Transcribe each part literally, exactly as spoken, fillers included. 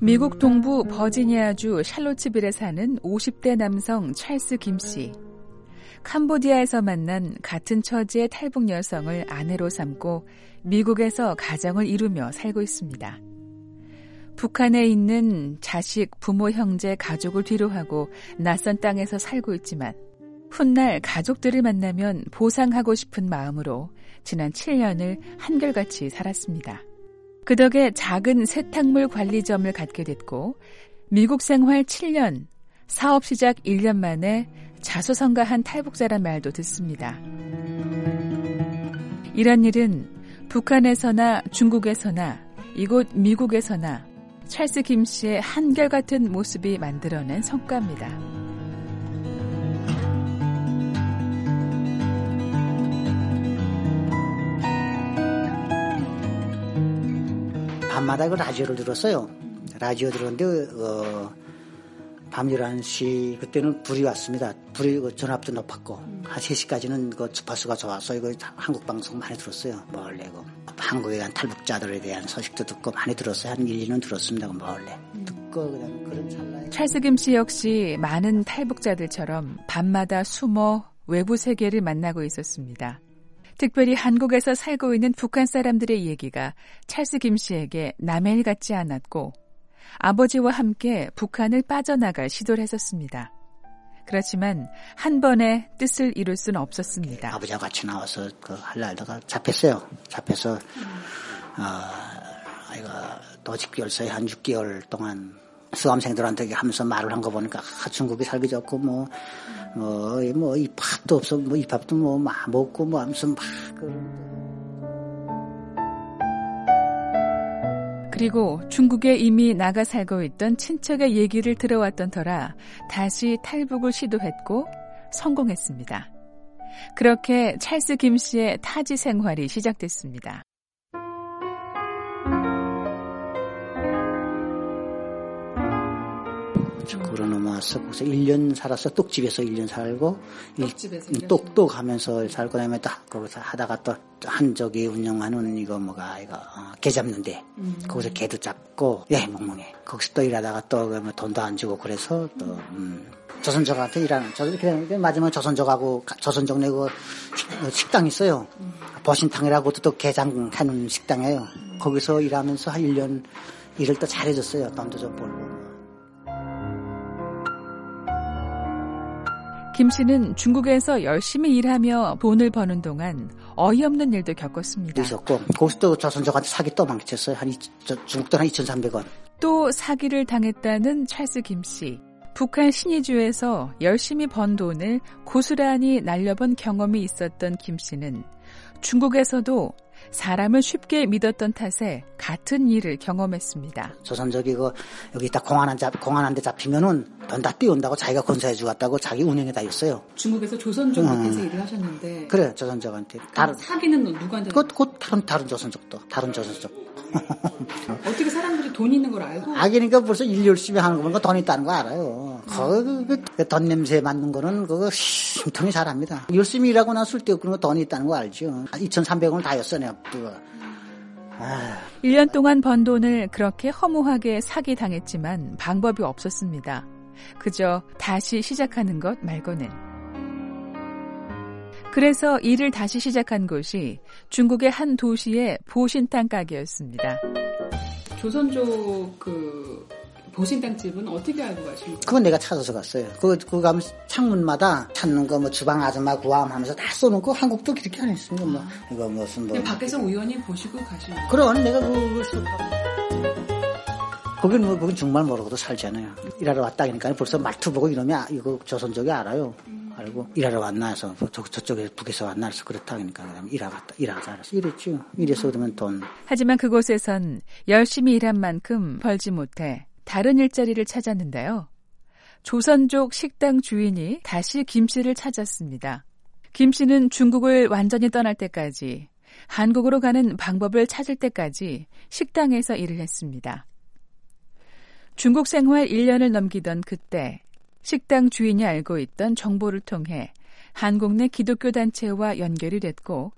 미국 동부 버지니아주 샬로츠빌에 사는 오십 대 남성 찰스 김 씨. 캄보디아에서 만난 같은 처지의 탈북 여성을 아내로 삼고 미국에서 가정을 이루며 살고 있습니다. 북한에 있는 자식, 부모, 형제, 가족을 뒤로하고 낯선 땅에서 살고 있지만 훗날 가족들을 만나면 보상하고 싶은 마음으로 지난 칠 년을 한결같이 살았습니다. 그 덕에 작은 세탁물 관리점을 갖게 됐고 미국 생활 칠 년, 사업 시작 일 년 만에 자수성가한 탈북자란 말도 듣습니다. 이런 일은 북한에서나 중국에서나 이곳 미국에서나 찰스 김 씨의 한결같은 모습이 만들어낸 성과입니다. 밤마다 그 라디오를 들었어요. 라디오 들었는데 어, 밤 열한 시 그때는 불이 왔습니다. 불이 그 전압도 높았고 음. 한 세 시까지는 그 주파수가 좋아서 이거 한국 방송 많이 들었어요. 멀리 그 한국에 대한 탈북자들에 대한 소식도 듣고 많이 들었어요. 한 일, 이 년 들었습니다. 그 멀리 음. 듣고 그냥 그런 찰나에 찰스 김 씨 역시 많은 탈북자들처럼 밤마다 숨어 외부 세계를 만나고 있었습니다. 특별히 한국에서 살고 있는 북한 사람들의 얘기가 찰스 김 씨에게 남의 일 같지 않았고 아버지와 함께 북한을 빠져나갈 시도를 했었습니다. 그렇지만 한 번에 뜻을 이룰 수는 없었습니다. 아버지와 같이 나와서 그 하려다가 잡혔어요. 잡혀서 어, 아이가 도직결서에 한 육 개월 동안 수험생들한테 하면서 말을 한 거 보니까 아, 중국이 살기 좋고 뭐 뭐 뭐 입밥도 없어 뭐 입밥도 뭐 막 먹고 뭐 하면서 막 그리고 중국에 이미 나가 살고 있던 친척의 얘기를 들어왔던 터라 다시 탈북을 시도했고 성공했습니다. 그렇게 찰스 김 씨의 타지 생활이 시작됐습니다. 그러 넘어와서 거기서 일 년 살아서 똑집에서 일 년 살고 똑집에서 똑똑 하면서 살고 그다음에 또 거기서 하다가 또 한적이 운영하는 이거 뭐가 이거 어, 개 잡는데 음. 거기서 개도 잡고 예 멍멍해 거기서 또 일하다가 또 뭐 돈도 안 주고 그래서 또 음, 조선족한테 일하는 저 이렇게 마지막에 조선족하고 조선족 내고 식당 있어요. 음. 보신탕이라고 또 개장하는 식당이에요. 음. 거기서 일하면서 한 일 년 일을 또 잘해줬어요. 돈도 좀 벌고. 김 씨는 중국에서 열심히 일하며 돈을 버는 동안 어이없는 일도 겪었습니다. 있었고 거기서 또 조선족한테 사기 또 망쳤어요. 한 중국 돈 한 이천삼백 원. 또 사기를 당했다는 찰스 김 씨. 북한 신의주에서 열심히 번 돈을 고스란히 날려본 경험이 있었던 김 씨는 중국에서도 사람을 쉽게 믿었던 탓에 같은 일을 경험했습니다. 조선족이 그 여기 딱 공안 한 잡 공안 한 대 잡히면은 돈 다 띄운다고 자기가 건사해 주겠다고 자기 운영에 다 있어요. 중국에서 조선족 밑에서 응. 일을 하셨는데. 그래 조선족한테. 다른 사기는 누구한테? 그, 그 다른 다른 조선족도 다른 조선족. 어떻게 사람들이 돈 있는 걸 알고? 아 그러니까 벌써 일 열심히 하는 거 보니까 돈 있다는 거 알아요. 음. 그, 그, 돈 냄새 맡는 거는 그거 심통이 잘합니다. 열심히 일하고 나 쓸데없는 거 돈이 있다는 거 알죠. 이천삼백 원을 다 였어 내가. 아. 일 년 동안 번 돈을 그렇게 허무하게 사기 당했지만 방법이 없었습니다. 그저 다시 시작하는 것 말고는. 그래서 일을 다시 시작한 곳이 중국의 한 도시의 보신탕 가게였습니다. 조선족 그 보신탕집은 어떻게 알고 가십니까? 그건 내가 찾아서 갔어요. 그거, 그거 가면 창문마다 찾는 거 뭐 주방 아줌마 구함 하면서 다 써놓고 한국도 그렇게 안 했습니다. 뭐 이거 무슨 뭐 밖에서 우연히 보시고 가시는 거예요? 그럼 내가 그걸 써. 거긴 뭐 거긴 정말 모르고도 살잖아요. 일하러 왔다 그러니까 벌써 말투 보고 이러면 이거 조선족이 알아요. 음. 알고 일하러 왔나 해서 저, 저쪽에 북에서 왔나 해서 그렇다 그러니까 일하러 갔다 일하자 알았어 이랬죠. 이래서 그러면 돈. 하지만 그곳에선 열심히 일한 만큼 벌지 못해 다른 일자리를 찾았는데요. 조선족 식당 주인이 다시 김 씨를 찾았습니다. 김 씨는 중국을 완전히 떠날 때까지 한국으로 가는 방법을 찾을 때까지 식당에서 일을 했습니다. 중국 생활 일 년을 넘기던 그때 식당 주인이 알고 있던 정보를 통해 한국 내 기독교 단체와 연결이 됐고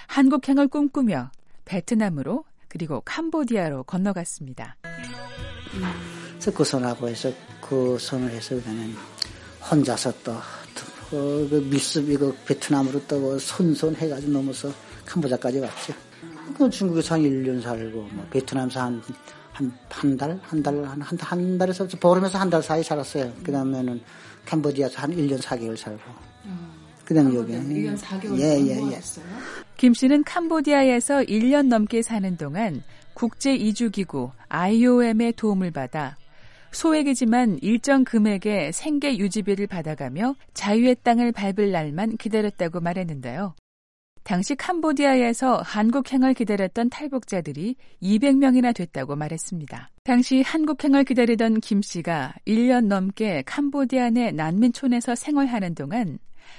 한국행을 꿈꾸며 베트남으로 그리고 캄보디아로 건너갔습니다. 음. 그래서 그 손하고 해서 그 손을 해서 그냥 혼자서 또 그, 그 밀수비 그 베트남으로 또 손손 해가지고 넘어서 캄보디아까지 왔죠. 그 중국에서 한 일 년 살고 뭐 베트남에서 한 한 한 달 한 달 한 한 한 달에서 보름에서 한 달 사이 살았어요. 그다음에는 캄보디아에서 한 일 년 사 개월 살고. 음. 그다음에 여기 일 년 사 개월 예, 예, 예. 김 씨는 캄보디아에서 일 년 넘게 사는 동안 국제 이주기구 아이오엠의 도움을 받아 소액이지만 일정 금액의 생계 유지비를 받아가며 자유의 땅을 밟을 날만 기다렸다고 말했는데요. 당시 캄보디아에서 한국행을 기다렸던 탈북자들이 이백 명이나 됐다고 말했습니다. 당시 한국행을 기다리던 김 씨가 일 년 넘게 캄보디아 내 난민촌에서 생활하는 동안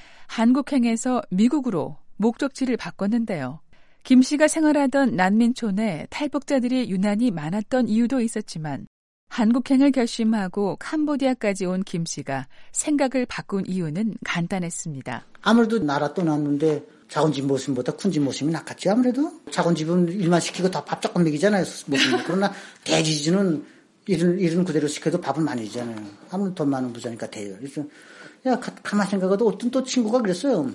한국행에서 미국으로 목적지를 바꿨는데요. 김 씨가 생활하던 난민촌에 탈북자들이 유난히 많았던 이유도 있었지만 한국행을 결심하고 캄보디아까지 온 김 씨가 생각을 바꾼 이유는 간단했습니다. 아무래도 나라 떠났는데 작은 집 모습보다 큰 집 모습이 낫겠지 아무래도. 작은 집은 일만 시키고 다 밥 조금 먹이잖아요. 모습이. 그러나 대지지는 일은, 일은 그대로 시켜도 밥은 많이 주잖아요. 아무래도 돈 많은 부자니까 돼요. 그래서 야 가, 가만히 생각해도 어떤 또 친구가 그랬어요.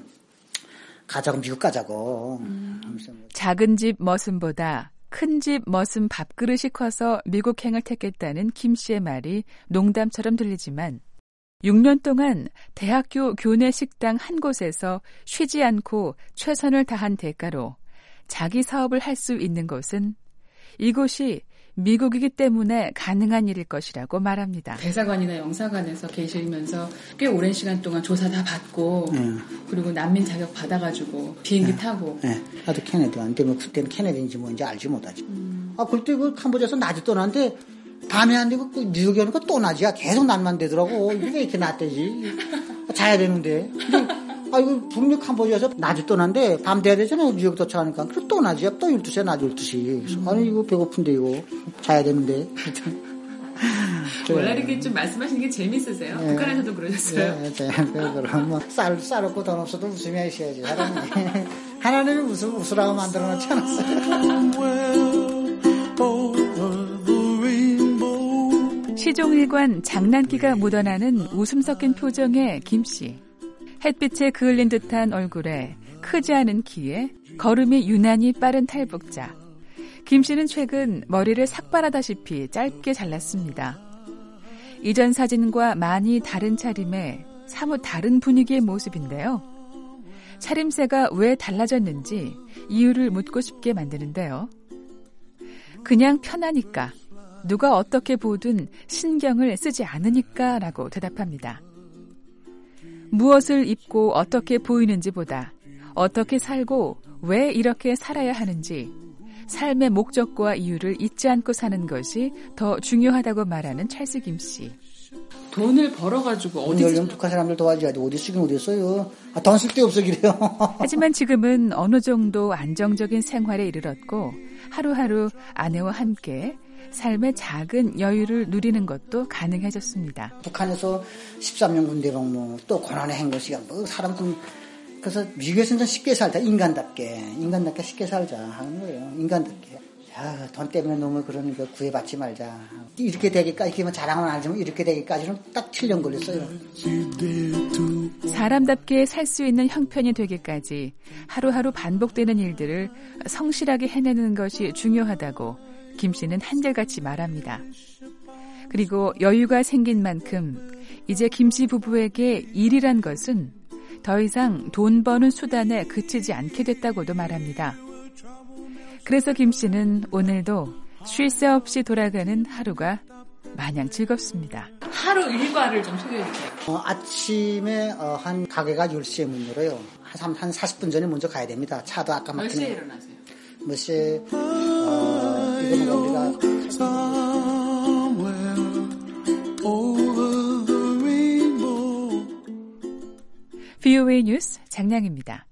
가자고 미국 가자고. 음. 작은 집 머슴보다 큰 집 머슴 밥그릇이 커서 미국행을 택했다는 김 씨의 말이 농담처럼 들리지만 육 년 동안 대학교 교내 식당 한 곳에서 쉬지 않고 최선을 다한 대가로 자기 사업을 할 수 있는 것은 이곳이 미국이기 때문에 가능한 일일 것이라고 말합니다. 대사관이나 영사관에서 계시면서 꽤 오랜 시간 동안 조사 다 받고 네. 그리고 난민 자격 받아가지고 비행기 네. 타고. 네. 나도 캐네디 왔는데 뭐 그때는 캐네디인지 뭔지 알지 못하지. 음. 아 그때 그 캄보디아에서 낮이 떠났는데 밤에 안 되고 그 뉴욕에 오니까 또 낮이야. 계속 낮만 되더라고. 이게 왜 이렇게 낮대지? 자야 되는데. 근데 아, 이거 분명 캄보디아에서 낮이 떠났는데 밤 돼야 되잖아요. 뉴욕 도착하니까. 그래서 또 낮이야. 또 열두 시야, 낮 열두 시. 그래서 아니, 이거 배고픈데, 이거. 자야 되는데. 원래 이렇게 좀 말씀하시는 게 재밌으세요? 네. 북한에서도 그러셨어요? 네, 네. 그럼 뭐, 쌀, 쌀 없고 돈 없어도 웃으며 있어야지. 하나님이. 하나님이 웃음, 웃으라고 만들어 놓지 않았어요. 시종일관 장난기가 묻어나는 웃음 섞인 표정의 김 씨. 햇빛에 그을린 듯한 얼굴에 크지 않은 키에 걸음이 유난히 빠른 탈북자. 김 씨는 최근 머리를 삭발하다시피 짧게 잘랐습니다. 이전 사진과 많이 다른 차림에 사뭇 다른 분위기의 모습인데요. 차림새가 왜 달라졌는지 이유를 묻고 싶게 만드는데요. 그냥 편하니까, 누가 어떻게 보든 신경을 쓰지 않으니까 라고 대답합니다. 무엇을 입고 어떻게 보이는지보다 어떻게 살고 왜 이렇게 살아야 하는지 삶의 목적과 이유를 잊지 않고 사는 것이 더 중요하다고 말하는 찰스 김 씨. 돈을 벌어가지고 어디 쓰... 북한 사람들 도와줘야지 어디 쓰긴 어디 써요. 아, 돈 쓸 데 없어 그래요. 하지만 지금은 어느 정도 안정적인 생활에 이르렀고 하루하루 아내와 함께 삶의 작은 여유를 누리는 것도 가능해졌습니다. 북한에서 십삼 년 군대 복무, 또 고난의 행군시간, 뭐 사람 좀 그래서 미국에서는 쉽게 살자, 인간답게, 인간답게 쉽게 살자 하는 거예요. 인간답게. 야, 돈 때문에 너무 그런 거 구애받지 말자. 이렇게 되기까지, 이렇게 자랑은 아니지만 이렇게 되기까지는 딱 칠 년 걸렸어요. 사람답게 살 수 있는 형편이 되기까지 하루하루 반복되는 일들을 성실하게 해내는 것이 중요하다고 김 씨는 한결같이 말합니다. 그리고 여유가 생긴 만큼 이제 김 씨 부부에게 일이란 것은 더 이상 돈 버는 수단에 그치지 않게 됐다고도 말합니다. 그래서 김 씨는 오늘도 쉴 새 없이 돌아가는 하루가 마냥 즐겁습니다. 하루 일과를 좀 소개해 주세요. 어, 아침에 어, 한 가게가 열 시에 문 열어요. 한, 한 사십 분 전에 먼저 가야 됩니다. 차도 아까 몇 시에 일어나세요? 몇 시에 어, 이거는 우리가 브이오에이 뉴스 장량입니다.